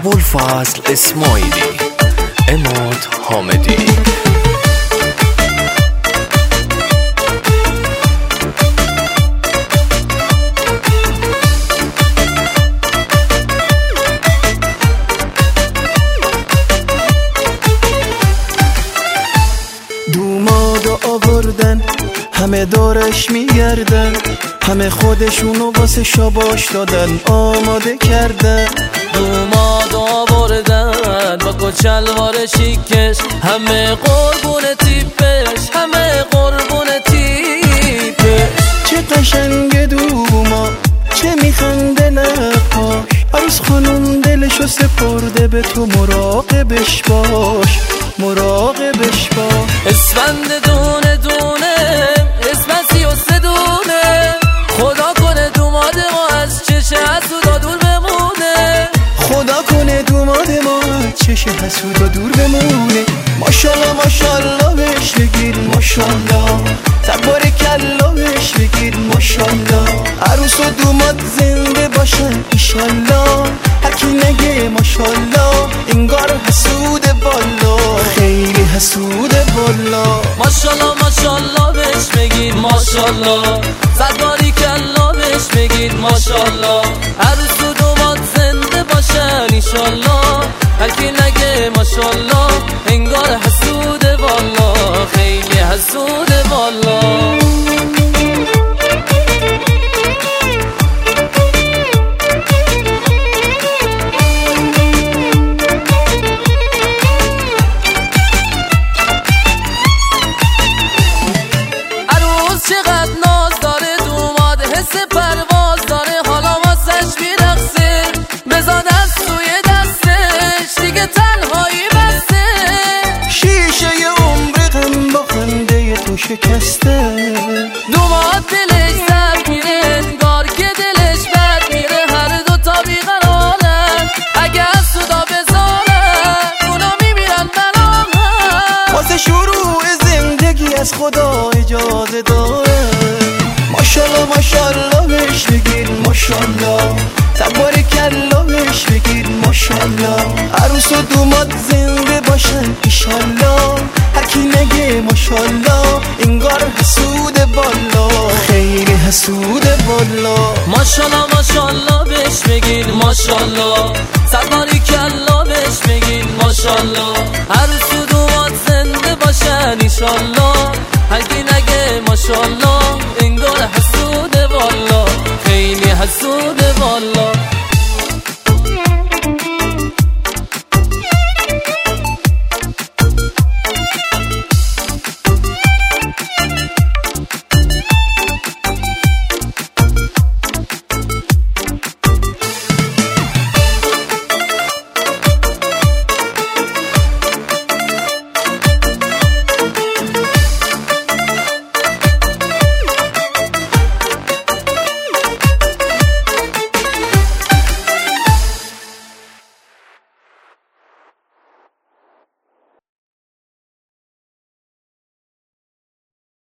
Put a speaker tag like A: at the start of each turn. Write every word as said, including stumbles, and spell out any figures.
A: ابوالفضل اسماعیلی، عماد حامدی.
B: دومادو آوردن همه دورش میگردن، همه خودشونو واسه شاباش دادن آماده کردن.
C: دومادو آوردن با کچلوار شیکش، همه قربون تیپش، همه قربون تیپش.
B: چه قشنگ دوما، چه میخنده نقاش، عروس خانم دلشو سپرده به تو، مراقبش باش، مراقبش باش.
C: اسفند دونه دونه، اسفند سی و سه دونه، خدا کنه دوماد ما از چشه حسودا دور بمونه.
B: خدا کنه دوماد ما از چشه حسودا دور بمونه. ماشالله ماشالله بهش بگیر ماشالله، تبارکالله بهش بگیر ماشالله. عروس و دوماد زنده باشن ایشالله، هرکی نگه ماشالله انگار حسود بالا، خیلی حسود بالا.
C: ماشالله ماشالله بهش بگید ماشالله، تبارکالله بهش بگید ماشالله. عروس و دوماد زنده باشن ایشالله، هرکی نگه ماشالله انگار حسود بالا، خیلی حسود بالا. چقدر ناز داره دوماد، حس پرواز داره، حالا واسش میرقصه. بزا دست توی دستش دیگه تنهایی بسته،
B: شیشه عمر غم با خنده تو شکسته.
C: دوماد دلش زد میره انگار که دلش بد میره، هر دو تا بیقرارن اگه از صدا بزارن اونا میمیرن بنامن.
B: واسه شروع زندگی از خدا اجازه داره. ماشالله ماشالله بهش بگیر ماشالله، تبارکالله بهش بگیر ماشالله. عروس و دوماد زنده باشن ایشالله، هرکی نگه ماشالله انگار حسود بالا، خیلی حسود بالا.
C: ماشالله ماشالله بهش بگید ماشالله، تبارکالله بهش بگید ماشالله. عروس و دوماد زنده باشن ایشالله، هرکی نگه ماشالله انگار حسود بالا، خیلی حسود بالا.